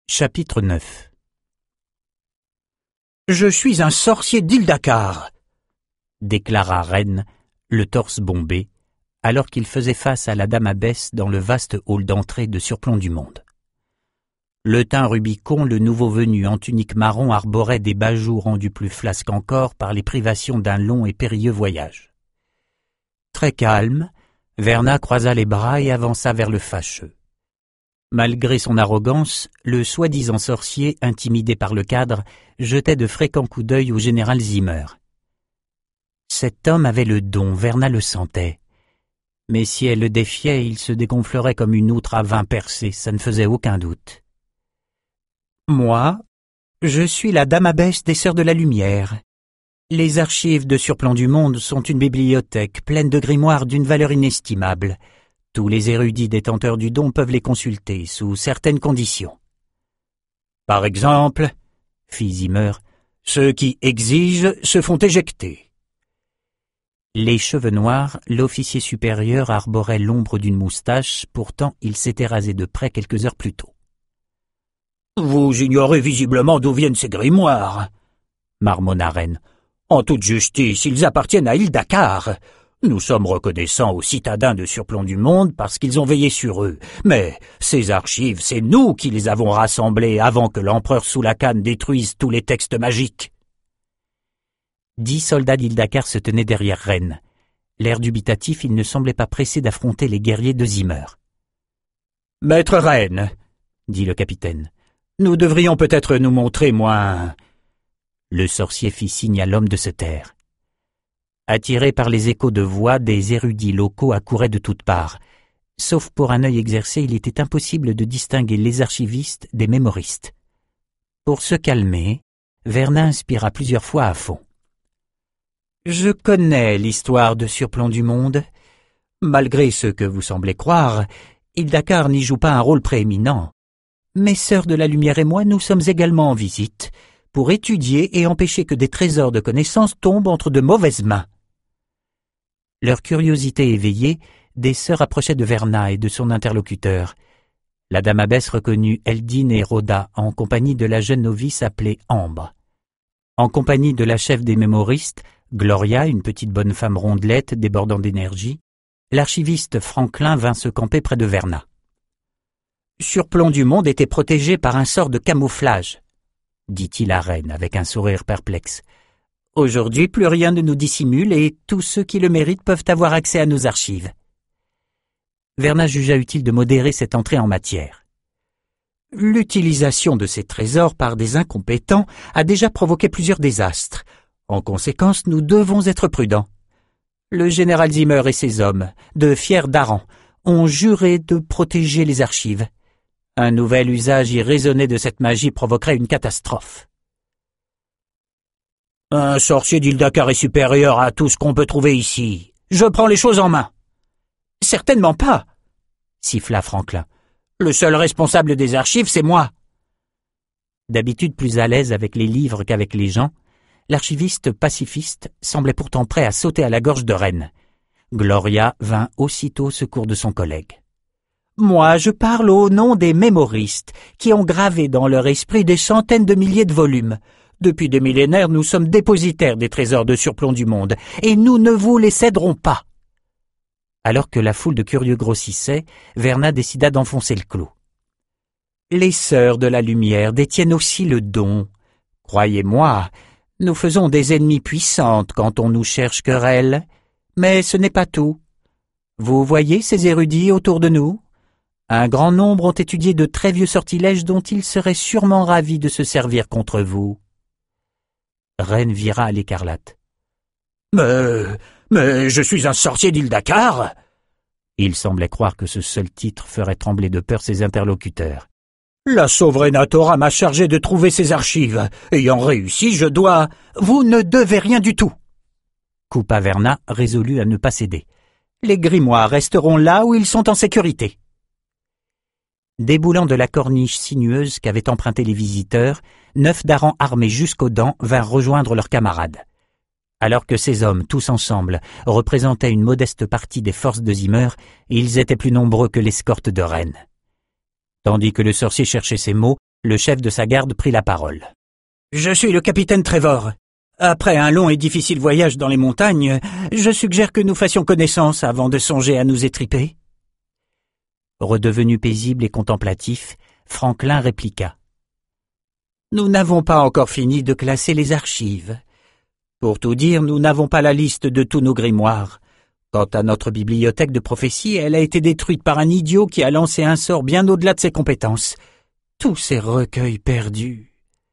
Chapitre 9. « Je suis un sorcier d'Ildakar !» déclara Ren, le torse bombé, alors qu'il faisait face à la dame abbesse dans le vaste hall d'entrée de Surplomb du Monde. Le teint Rubicon, le nouveau venu en tunique marron, arborait des bajoux rendus plus flasques encore par les privations d'un long et périlleux voyage. Très calme, Verna croisa les bras et avança vers le fâcheux. Malgré son arrogance, le soi-disant sorcier, intimidé par le cadre, jetait de fréquents coups d'œil au général Zimmer. Cet homme avait le don, Verna le sentait. Mais si elle le défiait, il se dégonflerait comme une outre à vin percé, ça ne faisait aucun doute. « Moi, je suis la dame abbesse des Sœurs de la Lumière. Les archives de Surplomb du Monde sont une bibliothèque pleine de grimoires d'une valeur inestimable. Tous les érudits détenteurs du don peuvent les consulter sous certaines conditions. »« Par exemple, » fit Zimmer, « ceux qui exigent se font éjecter. » Les cheveux noirs, l'officier supérieur arborait l'ombre d'une moustache, pourtant il s'était rasé de près quelques heures plus tôt. « Vous ignorez visiblement d'où viennent ces grimoires, » marmonna Ren. « En toute justice, ils appartiennent à Ildakar. Nous sommes reconnaissants aux citadins de Surplomb du Monde parce qu'ils ont veillé sur eux. Mais ces archives, c'est nous qui les avons rassemblées avant que l'empereur Soulakan détruise tous les textes magiques. » 10 soldats d'Ildakar se tenaient derrière Ren. L'air dubitatif, il ne semblait pas pressé d'affronter les guerriers de Zimmer. « Maître Ren, » dit le capitaine, « nous devrions peut-être nous montrer moins... » Le sorcier fit signe à l'homme de se taire. Attirés par les échos de voix, des érudits locaux accouraient de toutes parts. Sauf pour un œil exercé, il était impossible de distinguer les archivistes des mémoristes. Pour se calmer, Verna inspira plusieurs fois à fond. « Je connais l'histoire de Surplomb du Monde. Malgré ce que vous semblez croire, Ildakar n'y joue pas un rôle prééminent. Mes Sœurs de la Lumière et moi, nous sommes également en visite, pour étudier et empêcher que des trésors de connaissances tombent entre de mauvaises mains. » Leur curiosité éveillée, des sœurs approchaient de Verna et de son interlocuteur. La dame abbesse reconnut Eldine et Rhoda en compagnie de la jeune novice appelée Ambre. En compagnie de la chef des mémoristes, Gloria, une petite bonne femme rondelette débordant d'énergie, l'archiviste Franklin vint se camper près de Verna. Surplomb du Monde était protégé par un sort de camouflage, dit-il à Ren avec un sourire perplexe. Aujourd'hui, plus rien ne nous dissimule et tous ceux qui le méritent peuvent avoir accès à nos archives. Verna jugea utile de modérer cette entrée en matière. L'utilisation de ces trésors par des incompétents a déjà provoqué plusieurs désastres. En conséquence, nous devons être prudents. Le général Zimmer et ses hommes, de fiers darans, ont juré de protéger les archives. Un nouvel usage irraisonné de cette magie provoquerait une catastrophe. « Un sorcier d'Ildakar est supérieur à tout ce qu'on peut trouver ici. Je prends les choses en main. »« Certainement pas !» siffla Franklin. « Le seul responsable des archives, c'est moi. » D'habitude plus à l'aise avec les livres qu'avec les gens, l'archiviste pacifiste semblait pourtant prêt à sauter à la gorge de Ren. Gloria vint aussitôt au secours de son collègue. « Moi, je parle au nom des mémoristes, qui ont gravé dans leur esprit des centaines de milliers de volumes. Depuis des millénaires, nous sommes dépositaires des trésors de Surplomb du Monde, et nous ne vous les céderons pas. » Alors que la foule de curieux grossissait, Verna décida d'enfoncer le clou. « Les Sœurs de la Lumière détiennent aussi le don. Croyez-moi, nous faisons des ennemis puissantes quand on nous cherche querelle, mais ce n'est pas tout. Vous voyez ces érudits autour de nous ? Un grand nombre ont étudié de très vieux sortilèges dont ils seraient sûrement ravis de se servir contre vous. » Ren vira à l'écarlate. « Mais je suis un sorcier d'Ildakar !» Il semblait croire que ce seul titre ferait trembler de peur ses interlocuteurs. « La Sovrenatora m'a chargé de trouver ces archives. Ayant réussi, je dois... »« Vous ne devez rien du tout !» coupa Verna, résolu à ne pas céder. « Les grimoires resteront là où ils sont en sécurité. » Déboulant de la corniche sinueuse qu'avaient emprunté les visiteurs, 9 darans armés jusqu'aux dents vinrent rejoindre leurs camarades. Alors que ces hommes, tous ensemble, représentaient une modeste partie des forces de Zimmer, ils étaient plus nombreux que l'escorte de Ren. Tandis que le sorcier cherchait ses mots, Le chef de sa garde prit la parole. « Je suis le capitaine Trevor. Après un long et difficile voyage dans les montagnes, je suggère que nous fassions connaissance avant de songer à nous étriper. » Redevenu paisible et contemplatif, Franklin répliqua. « Nous n'avons pas encore fini de classer les archives. Pour tout dire, nous n'avons pas la liste de tous nos grimoires. Quant à notre bibliothèque de prophéties, elle a été détruite par un idiot qui a lancé un sort bien au-delà de ses compétences. Tous ces recueils perdus. »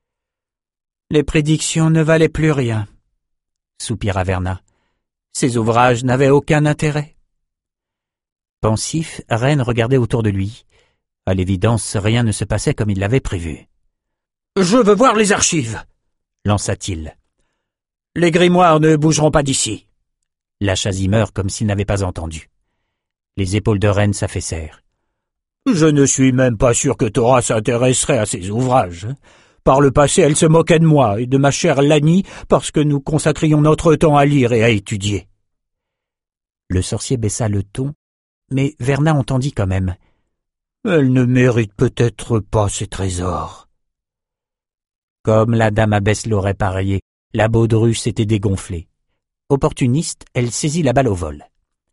Les prédictions ne valaient plus rien, soupira Verna. Ces ouvrages n'avaient aucun intérêt. Pensif, Ren regardait autour de lui. À l'évidence, rien ne se passait comme il l'avait prévu. « Je veux voir les archives !» lança-t-il. « Les grimoires ne bougeront pas d'ici !» lâcha Zimmer comme s'il n'avait pas entendu. Les épaules de Ren s'affaissèrent. « Je ne suis même pas sûr que Thora s'intéresserait à ces ouvrages. Par le passé, elle se moquait de moi et de ma chère Lani parce que nous consacrions notre temps à lire et à étudier. » Le sorcier baissa le ton, mais Verna entendit quand même. « Elle ne mérite peut-être pas ces trésors. » Comme la dame abbesse l'aurait parié, la baudrue s'était dégonflée. Opportuniste, elle saisit la balle au vol.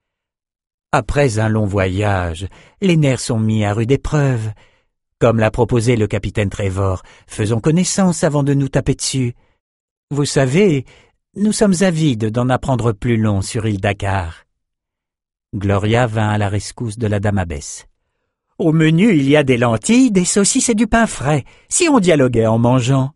Après un long voyage, les nerfs sont mis à rude épreuve. Comme l'a proposé le capitaine Trevor, faisons connaissance avant de nous taper dessus. Vous savez, nous sommes avides d'en apprendre plus long sur île Dakar. Gloria vint à la rescousse de la dame abbesse. Au menu, il y a des lentilles, des saucisses et du pain frais, si on dialoguait en mangeant.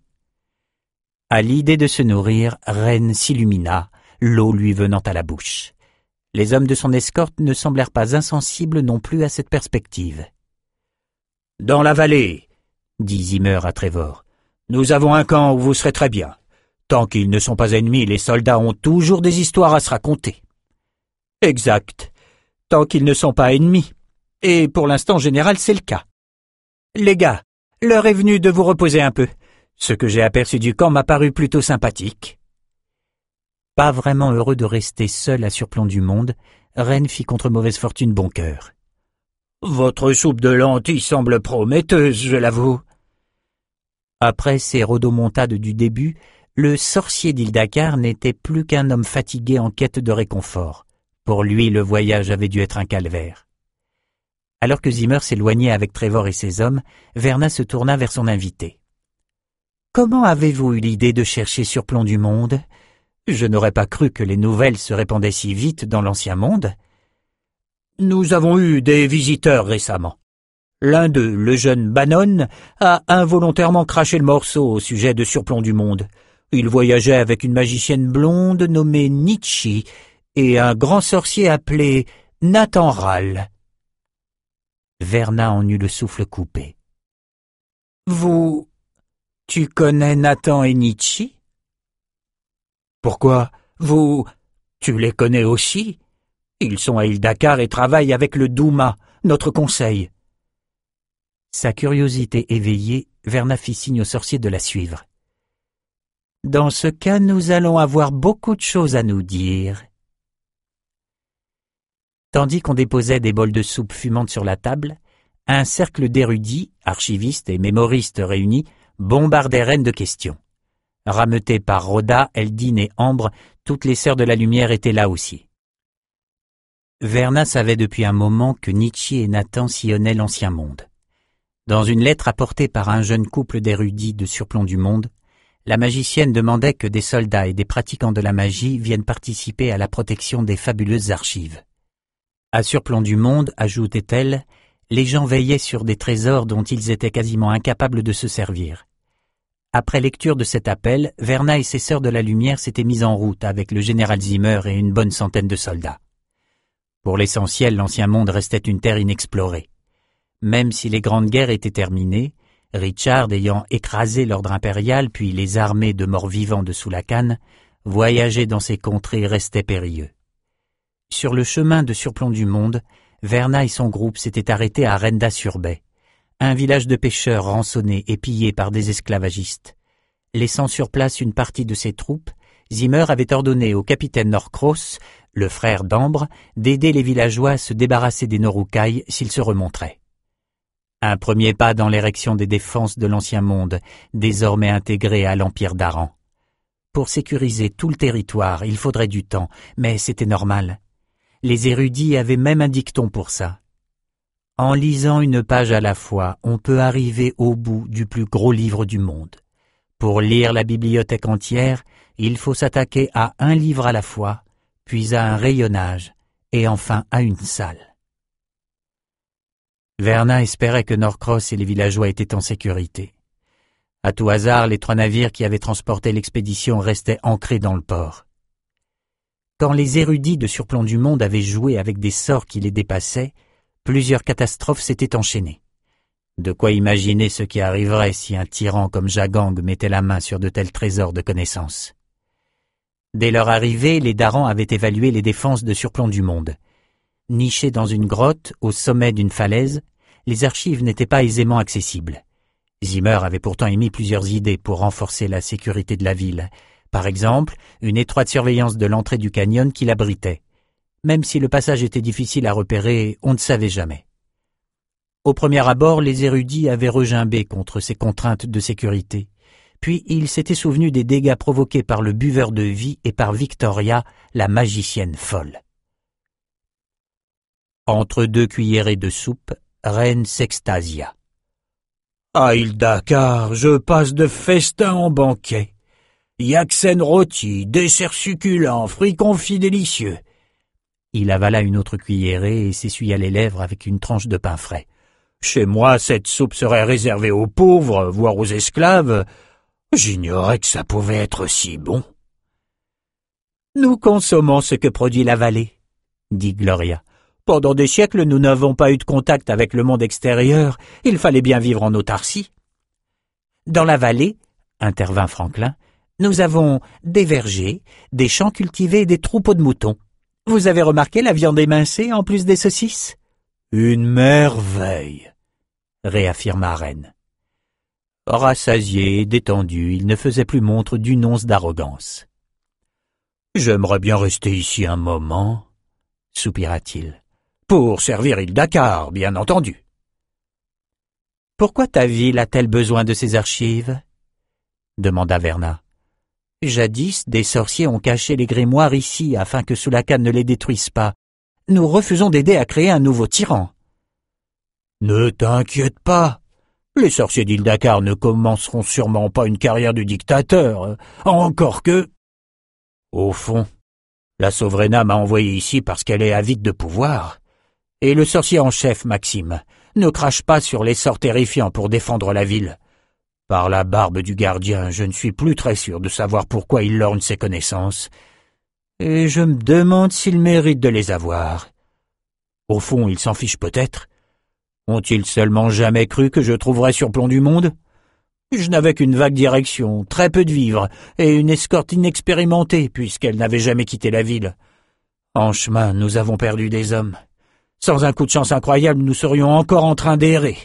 À l'idée de se nourrir, Ren s'illumina, l'eau lui venant à la bouche. Les hommes de son escorte ne semblèrent pas insensibles non plus à cette perspective. « Dans la vallée, » dit Zimmer à Trevor, « nous avons un camp où vous serez très bien. Tant qu'ils ne sont pas ennemis, les soldats ont toujours des histoires à se raconter. »« Exact. Tant qu'ils ne sont pas ennemis. Et pour l'instant, en général, c'est le cas. Les gars, l'heure est venue de vous reposer un peu. Ce que j'ai aperçu du camp m'a paru plutôt sympathique. » Pas vraiment heureux de rester seul à surplomb du monde, Ren fit contre mauvaise fortune bon cœur. « Votre soupe de lentilles semble prometteuse, je l'avoue. » Après ces rodomontades du début, le sorcier d'Île Dakar n'était plus qu'un homme fatigué en quête de réconfort. Pour lui, le voyage avait dû être un calvaire. Alors que Zimmer s'éloignait avec Trevor et ses hommes, Verna se tourna vers son invité. « Comment avez-vous eu l'idée de chercher surplomb du monde ? Je n'aurais pas cru que les nouvelles se répandaient si vite dans l'ancien monde. » Nous avons eu des visiteurs récemment. L'un d'eux, le jeune Bannon, a involontairement craché le morceau au sujet de surplomb du monde. Il voyageait avec une magicienne blonde nommée Nietzsche et un grand sorcier appelé Nathan Rall. Verna en eut le souffle coupé. « Tu connais Nathan et Nietzsche ? » ?»« Pourquoi ? Tu les connais aussi ? Ils sont à Île Dakar et travaillent avec le Douma, notre conseil. » Sa curiosité éveillée, Verna fit signe au sorcier de la suivre. « Dans ce cas, nous allons avoir beaucoup de choses à nous dire. » Tandis qu'on déposait des bols de soupe fumante sur la table, un cercle d'érudits, archivistes et mémoristes réunis, bombardait Ren de questions. Rameutées par Rhoda, Eldin et Ambre, toutes les sœurs de la lumière étaient là aussi. Verna savait depuis un moment que Nietzsche et Nathan sillonnaient l'ancien monde. Dans une lettre apportée par un jeune couple d'érudits de surplomb du monde, la magicienne demandait que des soldats et des pratiquants de la magie viennent participer à la protection des fabuleuses archives. À surplomb du monde, ajoutait-elle, les gens veillaient sur des trésors dont ils étaient quasiment incapables de se servir. Après lecture de cet appel, Verna et ses sœurs de la lumière s'étaient mises en route avec le général Zimmer et une bonne centaine de soldats. Pour l'essentiel, l'ancien monde restait une terre inexplorée. Même si les grandes guerres étaient terminées, Richard ayant écrasé l'ordre impérial puis les armées de morts-vivants de Soulakan, voyager dans ces contrées restait périlleux. Sur le chemin de surplomb du monde, Verna et son groupe s'étaient arrêtés à Renda-sur-Baie, un village de pêcheurs rançonné et pillé par des esclavagistes. Laissant sur place une partie de ses troupes, Zimmer avait ordonné au capitaine Norcross, le frère d'Ambre, d'aider les villageois à se débarrasser des Noroucailles s'ils se remonteraient. Un premier pas dans l'érection des défenses de l'Ancien Monde, désormais intégré à l'Empire d'Aran. Pour sécuriser tout le territoire, il faudrait du temps, mais c'était normal. Les érudits avaient même un dicton pour ça. En lisant une page à la fois, on peut arriver au bout du plus gros livre du monde. Pour lire la bibliothèque entière, il faut s'attaquer à un livre à la fois, puis à un rayonnage, et enfin à une salle. Verna espérait que Norcross et les villageois étaient en sécurité. À tout hasard, les 3 navires qui avaient transporté l'expédition restaient ancrés dans le port. Quand les érudits de Surplomb du Monde avaient joué avec des sorts qui les dépassaient, plusieurs catastrophes s'étaient enchaînées. De quoi imaginer ce qui arriverait si un tyran comme Jagang mettait la main sur de tels trésors de connaissances. Dès leur arrivée, les Darans avaient évalué les défenses de Surplomb du Monde. Nichés dans une grotte, au sommet d'une falaise, les archives n'étaient pas aisément accessibles. Zimmer avait pourtant émis plusieurs idées pour renforcer la sécurité de la ville. Par exemple, une étroite surveillance de l'entrée du canyon qui l'abritait. Même si le passage était difficile à repérer, on ne savait jamais. Au premier abord, les érudits avaient regimbé contre ces contraintes de sécurité. Puis ils s'étaient souvenus des dégâts provoqués par le buveur de vie et par Victoria, la magicienne folle. Entre 2 cuillerées de soupe, Ren s'extasia. « À Ildakar, je passe de festin en banquet. Yaxen rôti, dessert succulent, fruits confits délicieux. » Il avala une autre cuillerée et s'essuya les lèvres avec une tranche de pain frais. « Chez moi, cette soupe serait réservée aux pauvres, voire aux esclaves. J'ignorais que ça pouvait être si bon. »« Nous consommons ce que produit la vallée, » dit Gloria. « Pendant des siècles, nous n'avons pas eu de contact avec le monde extérieur. Il fallait bien vivre en autarcie. »« Dans la vallée, » intervint Franklin, « nous avons des vergers, des champs cultivés et des troupeaux de moutons. Vous avez remarqué la viande émincée en plus des saucisses ?»« Une merveille !» réaffirma Ren. Rassasié et détendu, il ne faisait plus montre d'une once d'arrogance. « J'aimerais bien rester ici un moment, » soupira-t-il. « Pour servir Ildakar, bien entendu. »« Pourquoi ta ville a-t-elle besoin de ces archives ?» demanda Verna. « Jadis, des sorciers ont caché les grimoires ici afin que Soulakan ne les détruise pas. Nous refusons d'aider à créer un nouveau tyran. »« Ne t'inquiète pas. Les sorciers d'Ildakar ne commenceront sûrement pas une carrière de dictateur, encore que... Au fond, la Sovrena m'a envoyé ici parce qu'elle est avide de pouvoir. Et le sorcier en chef, Maxime, ne crache pas sur les sorts terrifiants pour défendre la ville. Par la barbe du gardien, je ne suis plus très sûr de savoir pourquoi il lorgne ses connaissances. Et je me demande s'il mérite de les avoir. Au fond, il s'en fiche peut-être. Ont-ils seulement jamais cru que je trouverais Surplomb du Monde ? Je n'avais qu'une vague direction, très peu de vivres, et une escorte inexpérimentée, puisqu'elle n'avait jamais quitté la ville. En chemin, nous avons perdu des hommes. Sans un coup de chance incroyable, nous serions encore en train d'errer.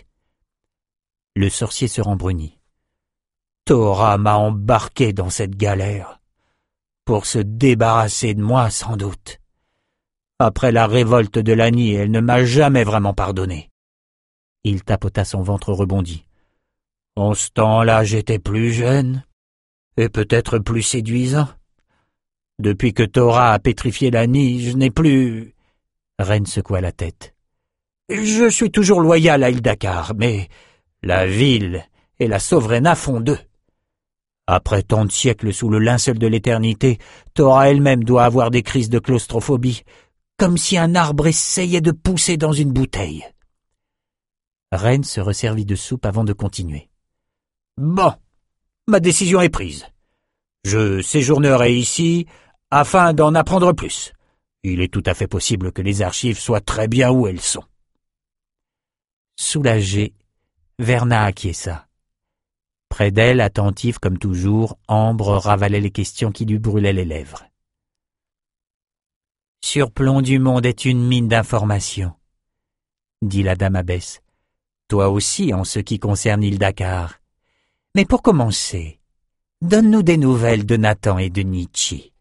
Le sorcier se rembrunit. Thora m'a embarqué dans cette galère. Pour se débarrasser de moi, sans doute. Après la révolte de Lani, elle ne m'a jamais vraiment pardonné. Il tapota son ventre rebondi. En ce temps-là, j'étais plus jeune, et peut-être plus séduisant. Depuis que Thora a pétrifié Lani, je n'ai plus... Ren secoua la tête. Je suis toujours loyal à Ildakar, mais la ville et la Sovrena font 2. Après tant de siècles sous le linceul de l'éternité, Thora elle-même doit avoir des crises de claustrophobie, comme si un arbre essayait de pousser dans une bouteille. Ren se resservit de soupe avant de continuer. Bon, ma décision est prise. Je séjournerai ici afin d'en apprendre plus. Il est tout à fait possible que les archives soient très bien où elles sont. Soulagé, Verna acquiesça. Près d'elle, attentive comme toujours, Ambre ravalait les questions qui lui brûlaient les lèvres. Surplomb du Monde est une mine d'informations, dit la dame abbesse. Toi aussi en ce qui concerne Ildakar. Mais pour commencer, donne-nous des nouvelles de Nathan et de Nietzsche.